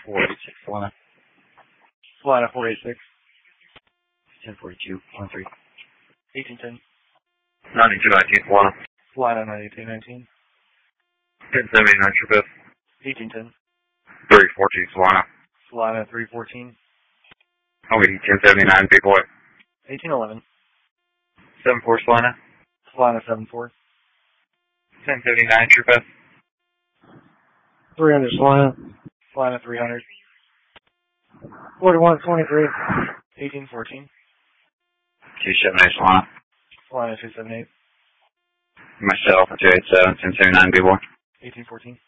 486, Solana. Solana 486. 1042, 13. 1810. 9219, Solana. Solana 9219. 1079, True 1810. 314, Solana. Solana 314. Only 1079, Big Boy. 1811. 74, Solana. Solana 74. 1079, True 300 Solana. Solana 300. 4123. 1814. 278, Solana. Solana 278. Myself, 287, 1079, Big Boy. 1814.